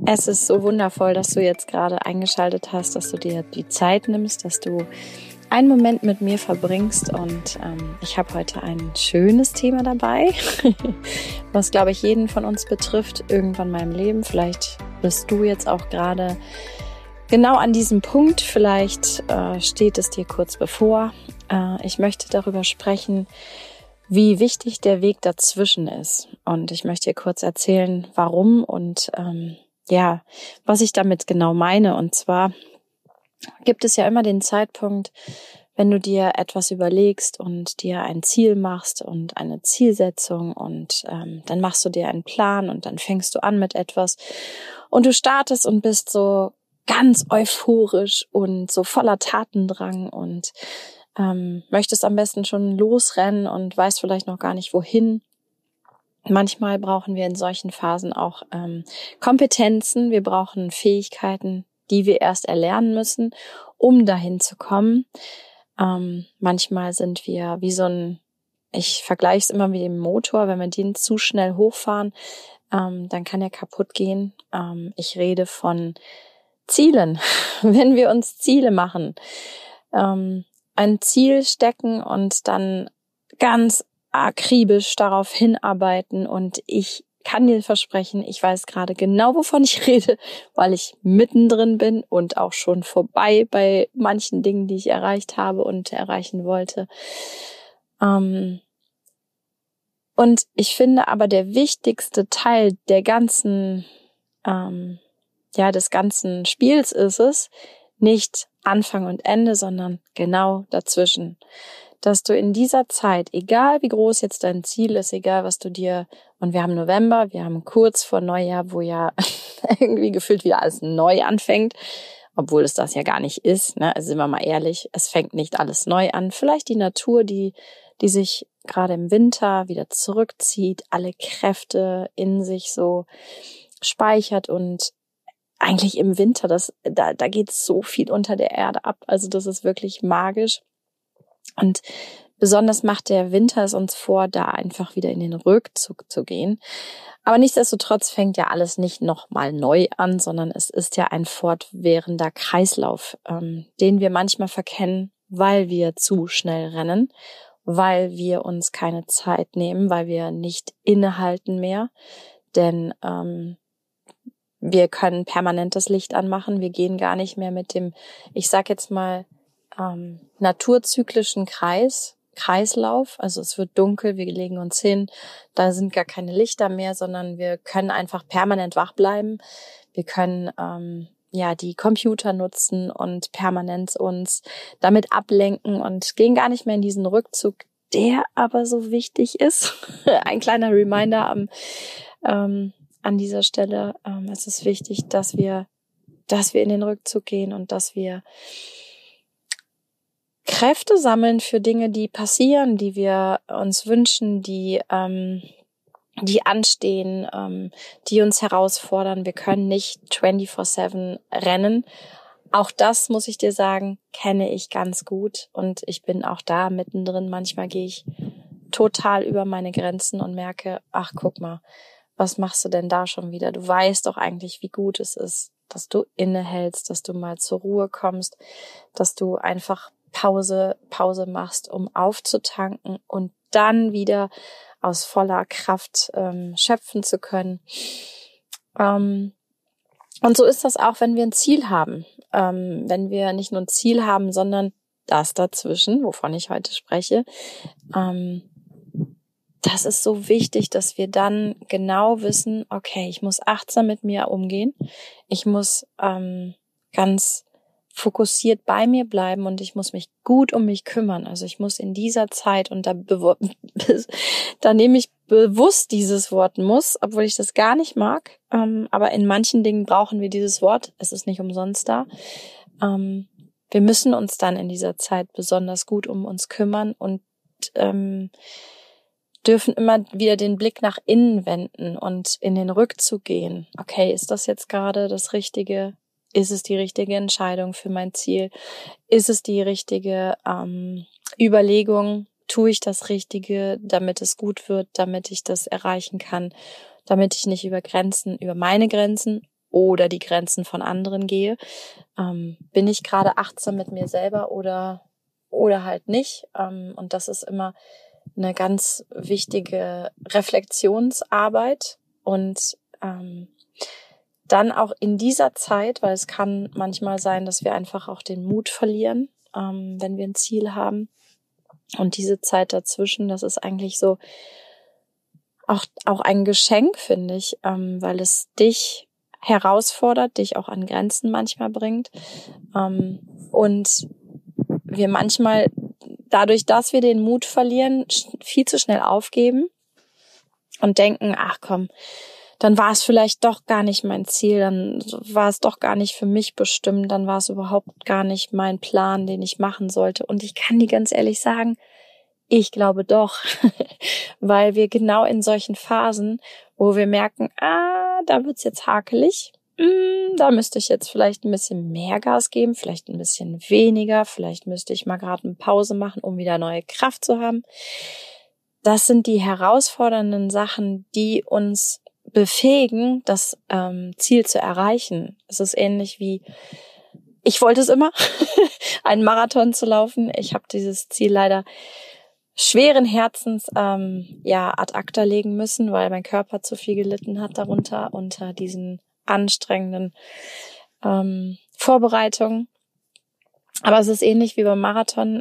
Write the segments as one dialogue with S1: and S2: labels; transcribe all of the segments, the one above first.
S1: Es ist so wundervoll, dass du jetzt gerade eingeschaltet hast, dass du dir die Zeit nimmst, dass du einen Moment mit mir verbringst und ich habe heute ein schönes Thema dabei, was, glaube ich, jeden von uns betrifft, irgendwann in meinem Leben. Vielleicht bist du jetzt auch gerade genau an diesem Punkt, vielleicht steht es dir kurz bevor. Ich möchte darüber sprechen, wie wichtig der Weg dazwischen ist, und ich möchte dir kurz erzählen, warum und was ich damit genau meine. Und zwar gibt es ja immer den Zeitpunkt, wenn du dir etwas überlegst und dir ein Ziel machst und eine Zielsetzung und dann machst du dir einen Plan und dann fängst du an mit etwas und du startest und bist so ganz euphorisch und so voller Tatendrang und möchtest am besten schon losrennen und weißt vielleicht noch gar nicht wohin. Manchmal brauchen wir in solchen Phasen auch Kompetenzen, wir brauchen Fähigkeiten, die wir erst erlernen müssen, um dahin zu kommen. Manchmal sind wir wie ich vergleiche es immer mit dem Motor, wenn wir den zu schnell hochfahren, dann kann er kaputt gehen. Ich rede von Zielen, wenn wir uns Ziele machen, ein Ziel stecken und dann ganz akribisch darauf hinarbeiten, und ich kann dir versprechen, ich weiß gerade genau, wovon ich rede, weil ich mittendrin bin und auch schon vorbei bei manchen Dingen, die ich erreicht habe und erreichen wollte. Und ich finde aber, der wichtigste Teil der ganzen, des ganzen Spiels ist es, nicht Anfang und Ende, sondern genau dazwischen. Dass du in dieser Zeit, egal wie groß jetzt dein Ziel ist, egal was du dir, und wir haben November, wir haben kurz vor Neujahr, wo ja irgendwie gefühlt wieder alles neu anfängt, obwohl es das ja gar nicht ist, ne? Also sind wir mal ehrlich, es fängt nicht alles neu an. Vielleicht die Natur, die sich gerade im Winter wieder zurückzieht, alle Kräfte in sich so speichert, und eigentlich im Winter, da geht so viel unter der Erde ab. Also das ist wirklich magisch. Und besonders macht der Winter es uns vor, da einfach wieder in den Rückzug zu gehen. Aber nichtsdestotrotz fängt ja alles nicht nochmal neu an, sondern es ist ja ein fortwährender Kreislauf, den wir manchmal verkennen, weil wir zu schnell rennen, weil wir uns keine Zeit nehmen, weil wir nicht innehalten mehr. Denn wir können permanent das Licht anmachen. Wir gehen gar nicht mehr mit dem, ich sag jetzt mal, naturzyklischen Kreislauf. Also es wird dunkel, wir legen uns hin, da sind gar keine Lichter mehr, sondern wir können einfach permanent wach bleiben. Wir können die Computer nutzen und permanent uns damit ablenken und gehen gar nicht mehr in diesen Rückzug, der aber so wichtig ist. Ein kleiner Reminder an dieser Stelle. Es ist wichtig, dass wir in den Rückzug gehen und dass wir Kräfte sammeln für Dinge, die passieren, die wir uns wünschen, die anstehen, die uns herausfordern. Wir können nicht 24/7 rennen. Auch das, muss ich dir sagen, kenne ich ganz gut, und ich bin auch da mittendrin. Manchmal gehe ich total über meine Grenzen und merke, ach, guck mal, was machst du denn da schon wieder? Du weißt doch eigentlich, wie gut es ist, dass du innehältst, dass du mal zur Ruhe kommst, dass du einfach Pause machst, um aufzutanken und dann wieder aus voller Kraft schöpfen zu können. Und so ist das auch, wenn wir ein Ziel haben. Wenn wir nicht nur ein Ziel haben, sondern das dazwischen, wovon ich heute spreche. Das ist so wichtig, dass wir dann genau wissen, okay, ich muss achtsam mit mir umgehen. Ich muss ganz fokussiert bei mir bleiben und ich muss mich gut um mich kümmern. Also ich muss in dieser Zeit, und da nehme ich bewusst dieses Wort muss, obwohl ich das gar nicht mag. Aber in manchen Dingen brauchen wir dieses Wort. Es ist nicht umsonst da. Wir müssen uns dann in dieser Zeit besonders gut um uns kümmern und dürfen immer wieder den Blick nach innen wenden und in den Rückzug gehen. Okay, ist das jetzt gerade das Richtige? Ist es die richtige Entscheidung für mein Ziel? Ist es die richtige Überlegung? Tue ich das Richtige, damit es gut wird, damit ich das erreichen kann, damit ich nicht über meine Grenzen oder die Grenzen von anderen gehe. Bin ich gerade achtsam mit mir selber oder halt nicht? Und das ist immer eine ganz wichtige Reflexionsarbeit und dann auch in dieser Zeit, weil es kann manchmal sein, dass wir einfach auch den Mut verlieren, wenn wir ein Ziel haben. Und diese Zeit dazwischen, das ist eigentlich so auch ein Geschenk, finde ich, weil es dich herausfordert, dich auch an Grenzen manchmal bringt. Und wir manchmal dadurch, dass wir den Mut verlieren, viel zu schnell aufgeben und denken, ach komm, dann war es vielleicht doch gar nicht mein Ziel, dann war es doch gar nicht für mich bestimmt, dann war es überhaupt gar nicht mein Plan, den ich machen sollte. Und ich kann dir ganz ehrlich sagen, ich glaube doch, weil wir genau in solchen Phasen, wo wir merken, da wird's jetzt hakelig, da müsste ich jetzt vielleicht ein bisschen mehr Gas geben, vielleicht ein bisschen weniger, vielleicht müsste ich mal gerade eine Pause machen, um wieder neue Kraft zu haben. Das sind die herausfordernden Sachen, die uns befähigen, das Ziel zu erreichen. Es ist ähnlich wie, ich wollte es immer, einen Marathon zu laufen. Ich habe dieses Ziel leider schweren Herzens ad acta legen müssen, weil mein Körper zu viel gelitten hat darunter, unter diesen anstrengenden Vorbereitungen. Aber es ist ähnlich wie beim Marathon,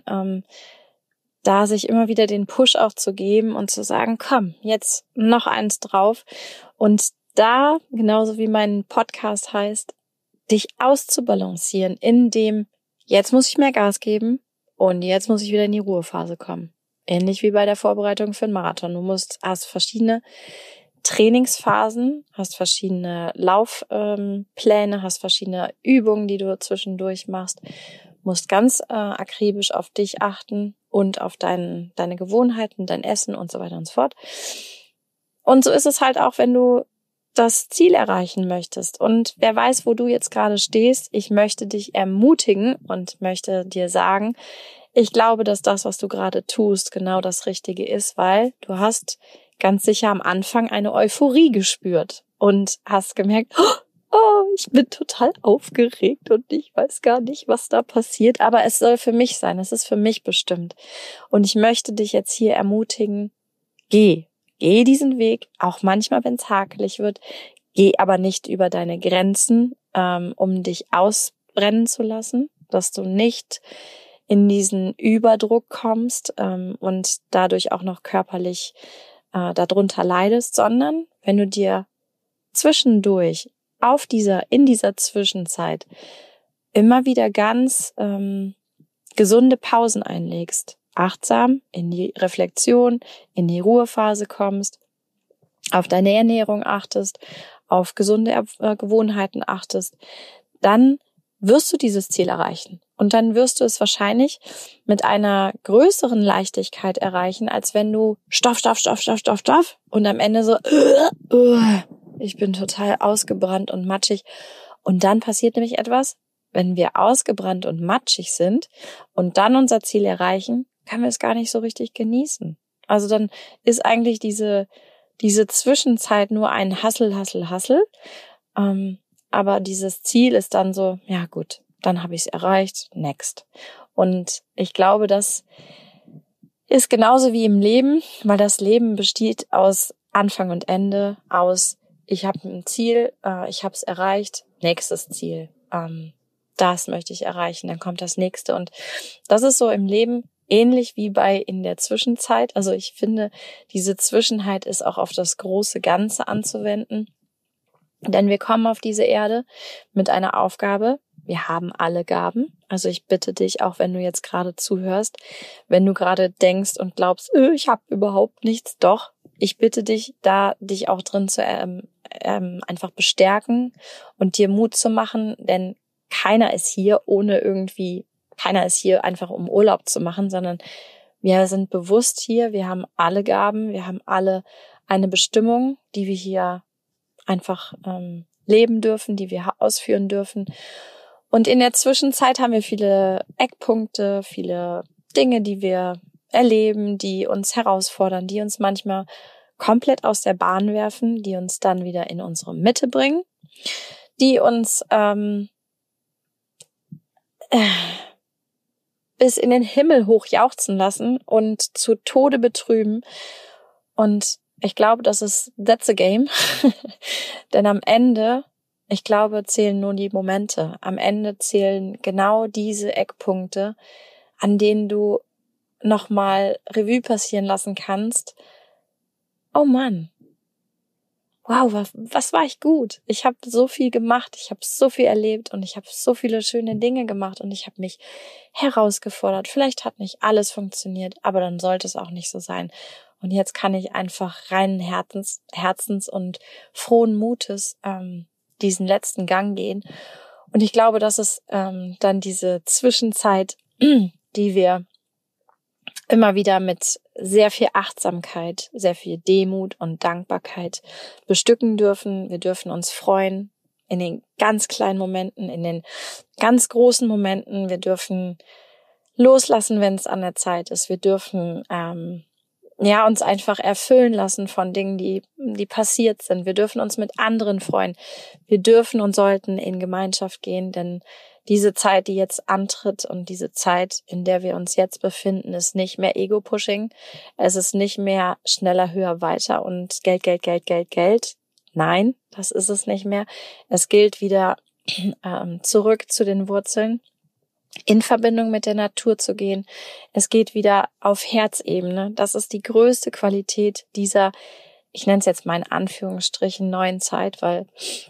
S1: da sich immer wieder den Push auch zu geben und zu sagen, komm, jetzt noch eins drauf. Und da, genauso wie mein Podcast heißt, dich auszubalancieren in dem, jetzt muss ich mehr Gas geben und jetzt muss ich wieder in die Ruhephase kommen. Ähnlich wie bei der Vorbereitung für einen Marathon. Du hast verschiedene Trainingsphasen, hast verschiedene Laufpläne, hast verschiedene Übungen, die du zwischendurch machst, musst ganz akribisch auf dich achten und auf deine Gewohnheiten, dein Essen und so weiter und so fort. Und so ist es halt auch, wenn du das Ziel erreichen möchtest. Und wer weiß, wo du jetzt gerade stehst, ich möchte dich ermutigen und möchte dir sagen, ich glaube, dass das, was du gerade tust, genau das Richtige ist, weil du hast ganz sicher am Anfang eine Euphorie gespürt und hast gemerkt, ich bin total aufgeregt und ich weiß gar nicht, was da passiert, aber es soll für mich sein, es ist für mich bestimmt. Und ich möchte dich jetzt hier ermutigen, geh diesen Weg, auch manchmal, wenn es hakelig wird, geh aber nicht über deine Grenzen, um dich ausbrennen zu lassen, dass du nicht in diesen Überdruck kommst und dadurch auch noch körperlich darunter leidest, sondern wenn du dir zwischendurch in dieser Zwischenzeit immer wieder ganz gesunde Pausen einlegst, achtsam in die Reflexion, in die Ruhephase kommst, auf deine Ernährung achtest, auf gesunde Gewohnheiten achtest, dann wirst du dieses Ziel erreichen. Und dann wirst du es wahrscheinlich mit einer größeren Leichtigkeit erreichen, als wenn du Stoff und am Ende so, ich bin total ausgebrannt und matschig. Und dann passiert nämlich etwas, wenn wir ausgebrannt und matschig sind und dann unser Ziel erreichen, können wir es gar nicht so richtig genießen. Also dann ist eigentlich diese Zwischenzeit nur ein Hassel. Aber dieses Ziel ist dann so, ja gut, dann habe ich es erreicht, next. Und ich glaube, das ist genauso wie im Leben, weil das Leben besteht aus Anfang und Ende, aus ich habe ein Ziel, ich habe es erreicht, nächstes Ziel. Das möchte ich erreichen, dann kommt das nächste. Und das ist so im Leben ähnlich wie in der Zwischenzeit. Also ich finde, diese Zwischenheit ist auch auf das große Ganze anzuwenden. Denn wir kommen auf diese Erde mit einer Aufgabe. Wir haben alle Gaben. Also ich bitte dich, auch wenn du jetzt gerade zuhörst, wenn du gerade denkst und glaubst, ich habe überhaupt nichts, doch, ich bitte dich, da dich auch drin zu einfach bestärken und dir Mut zu machen, denn keiner ist hier einfach um Urlaub zu machen, sondern wir sind bewusst hier, wir haben alle Gaben, wir haben alle eine Bestimmung, die wir hier einfach leben dürfen, die wir ausführen dürfen. Und in der Zwischenzeit haben wir viele Eckpunkte, viele Dinge, die wir erleben, die uns herausfordern, die uns manchmal komplett aus der Bahn werfen, die uns dann wieder in unsere Mitte bringen. die uns bis in den Himmel hoch jauchzen lassen und zu Tode betrüben. Und ich glaube, that's a game. Denn am Ende, ich glaube, zählen nur die Momente. Am Ende zählen genau diese Eckpunkte, an denen du nochmal Revue passieren lassen kannst. Oh Mann. Wow, was war ich gut? Ich habe so viel gemacht, ich habe so viel erlebt und ich habe so viele schöne Dinge gemacht und ich habe mich herausgefordert. Vielleicht hat nicht alles funktioniert, aber dann sollte es auch nicht so sein. Und jetzt kann ich einfach reinen Herzens und frohen Mutes diesen letzten Gang gehen. Und ich glaube, das ist dann diese Zwischenzeit, die wir immer wieder mit sehr viel Achtsamkeit, sehr viel Demut und Dankbarkeit bestücken dürfen. Wir dürfen uns freuen in den ganz kleinen Momenten, in den ganz großen Momenten. Wir dürfen loslassen, wenn es an der Zeit ist. Wir dürfen uns einfach erfüllen lassen von Dingen, die passiert sind. Wir dürfen uns mit anderen freuen. Wir dürfen und sollten in Gemeinschaft gehen, denn diese Zeit, die jetzt antritt und diese Zeit, in der wir uns jetzt befinden, ist nicht mehr Ego-Pushing. Es ist nicht mehr schneller, höher, weiter und Geld, Geld, Geld, Geld, Geld. Nein, das ist es nicht mehr. Es gilt wieder zurück zu den Wurzeln, in Verbindung mit der Natur zu gehen. Es geht wieder auf Herzebene. Das ist die größte Qualität dieser, ich nenne es jetzt mal in Anführungsstrichen, neuen Zeit, weil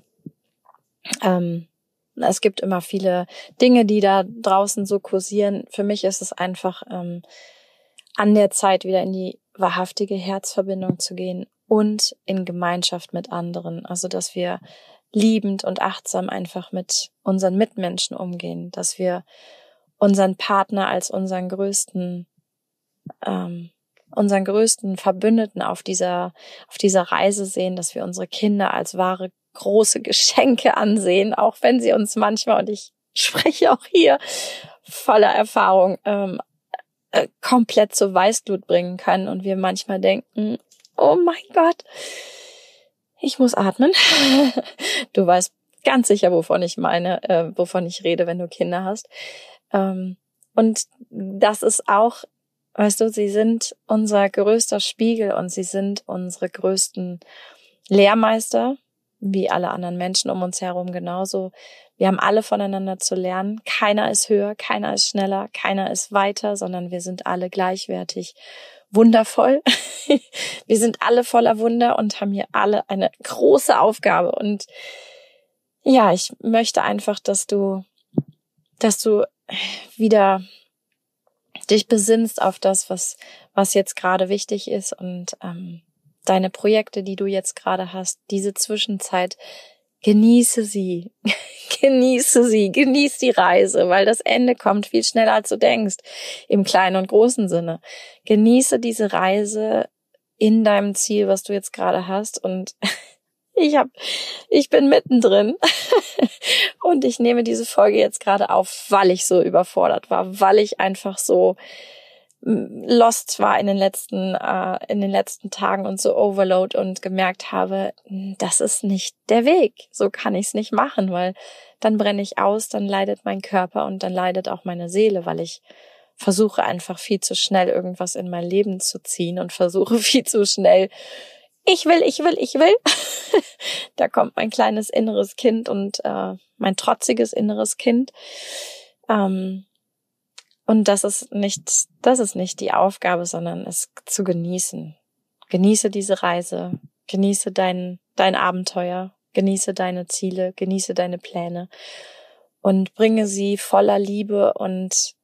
S1: es gibt immer viele Dinge, die da draußen so kursieren. Für mich ist es einfach an der Zeit, wieder in die wahrhaftige Herzverbindung zu gehen und in Gemeinschaft mit anderen. Also, dass wir liebend und achtsam einfach mit unseren Mitmenschen umgehen, dass wir unseren Partner als unseren größten Verbündeten auf dieser Reise sehen, dass wir unsere Kinder als wahre große Geschenke ansehen, auch wenn sie uns manchmal, und ich spreche auch hier voller Erfahrung, komplett zur Weißglut bringen können und wir manchmal denken, oh mein Gott, ich muss atmen. Du weißt ganz sicher, wovon ich meine, wovon ich rede, wenn du Kinder hast. Und das ist auch, weißt du, sie sind unser größter Spiegel und sie sind unsere größten Lehrmeister, wie alle anderen Menschen um uns herum genauso. Wir haben alle voneinander zu lernen. Keiner ist höher, keiner ist schneller, keiner ist weiter, sondern wir sind alle gleichwertig wundervoll. Wir sind alle voller Wunder und haben hier alle eine große Aufgabe. Und ja, ich möchte einfach, dass du wieder dich besinnst auf das, was jetzt gerade wichtig ist und deine Projekte, die du jetzt gerade hast, diese Zwischenzeit, genieße sie, genieß die Reise, weil das Ende kommt viel schneller, als du denkst, im kleinen und großen Sinne. Genieße diese Reise in deinem Ziel, was du jetzt gerade hast, und ich bin mittendrin und ich nehme diese Folge jetzt gerade auf, weil ich so überfordert war, weil ich einfach so lost war in den letzten Tagen und so overload und gemerkt habe, das ist nicht der Weg. So kann ich es nicht machen, weil dann brenne ich aus, dann leidet mein Körper und dann leidet auch meine Seele, weil ich versuche einfach viel zu schnell irgendwas in mein Leben zu ziehen und versuche viel zu schnell, ich will. Da kommt mein kleines inneres Kind und mein trotziges inneres Kind. Und das ist nicht die Aufgabe, sondern es zu genießen. Genieße diese Reise, genieße dein Abenteuer, genieße deine Ziele, genieße deine Pläne und bringe sie voller Liebe und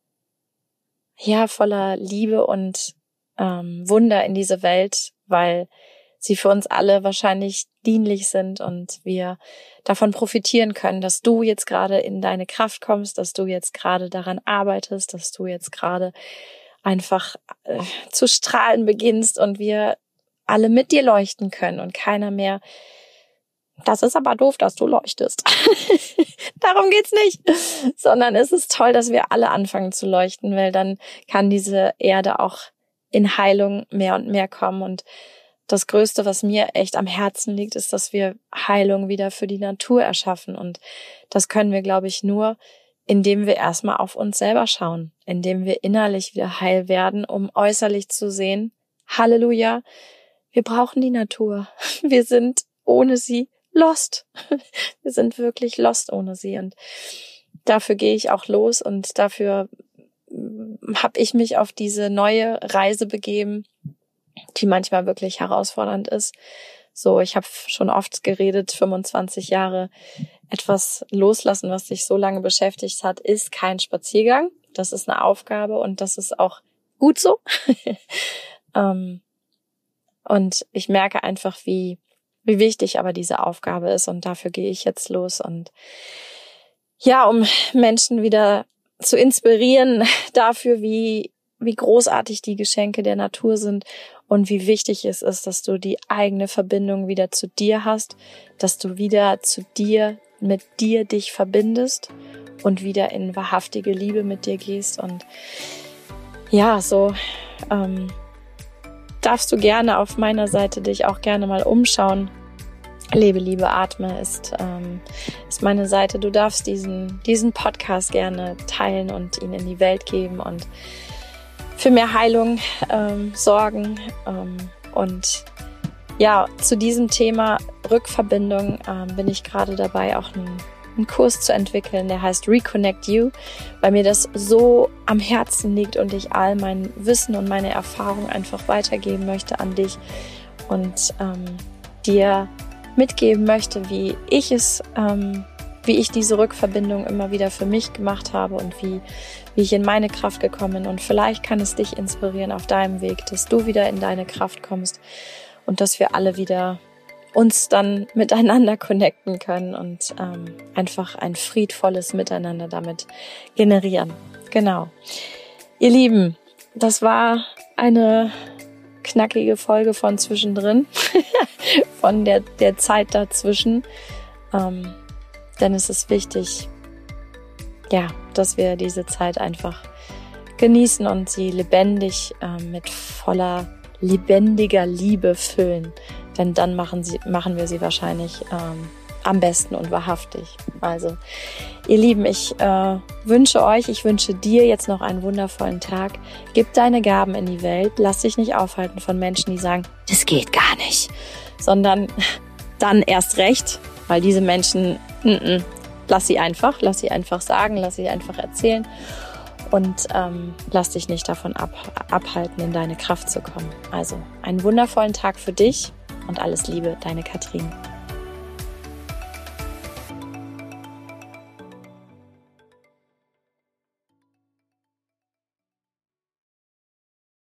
S1: Wunder in diese Welt, weil sie für uns alle wahrscheinlich dienlich sind und wir davon profitieren können, dass du jetzt gerade in deine Kraft kommst, dass du jetzt gerade daran arbeitest, dass du jetzt gerade einfach zu strahlen beginnst und wir alle mit dir leuchten können und keiner mehr, das ist aber doof, dass du leuchtest. Darum geht's nicht, sondern es ist toll, dass wir alle anfangen zu leuchten, weil dann kann diese Erde auch in Heilung mehr und mehr kommen und das Größte, was mir echt am Herzen liegt, ist, dass wir Heilung wieder für die Natur erschaffen. Und das können wir, glaube ich, nur, indem wir erstmal auf uns selber schauen, indem wir innerlich wieder heil werden, um äußerlich zu sehen, Halleluja, wir brauchen die Natur. Wir sind ohne sie lost. Wir sind wirklich lost ohne sie. Und dafür gehe ich auch los und dafür habe ich mich auf diese neue Reise begeben, die manchmal wirklich herausfordernd ist. So, ich habe schon oft geredet, 25 Jahre etwas loslassen, was dich so lange beschäftigt hat, ist kein Spaziergang. Das ist eine Aufgabe und das ist auch gut so. Und ich merke einfach, wie wichtig aber diese Aufgabe ist und dafür gehe ich jetzt los und ja, um Menschen wieder zu inspirieren dafür, wie großartig die Geschenke der Natur sind und wie wichtig es ist, dass du die eigene Verbindung wieder zu dir hast, dass du wieder zu dir, mit dir dich verbindest und wieder in wahrhaftige Liebe mit dir gehst. Und ja, so darfst du gerne auf meiner Seite dich auch gerne mal umschauen. Lebe, Liebe, Atme ist meine Seite. Du darfst diesen Podcast gerne teilen und ihn in die Welt geben und für mehr Heilung sorgen. Und ja, zu diesem Thema Rückverbindung bin ich gerade dabei, auch einen Kurs zu entwickeln, der heißt Reconnect You, weil mir das so am Herzen liegt und ich all mein Wissen und meine Erfahrung einfach weitergeben möchte an dich und dir mitgeben möchte, wie ich diese Rückverbindung immer wieder für mich gemacht habe und wie ich in meine Kraft gekommen bin. Und vielleicht kann es dich inspirieren auf deinem Weg, dass du wieder in deine Kraft kommst und dass wir alle wieder uns dann miteinander connecten können und einfach ein friedvolles Miteinander damit generieren. Genau. Ihr Lieben, das war eine knackige Folge von zwischendrin, von der Zeit dazwischen. Denn es ist wichtig, ja, dass wir diese Zeit einfach genießen und sie lebendig mit voller lebendiger Liebe füllen. Denn dann machen wir sie wahrscheinlich am besten und wahrhaftig. Also, ihr Lieben, ich wünsche dir jetzt noch einen wundervollen Tag. Gib deine Gaben in die Welt. Lass dich nicht aufhalten von Menschen, die sagen, das geht gar nicht. Sondern dann erst recht, weil diese Menschen, lass sie einfach sagen, lass sie einfach erzählen und lass dich nicht davon abhalten, in deine Kraft zu kommen. Also, einen wundervollen Tag für dich und alles Liebe, deine Katrin.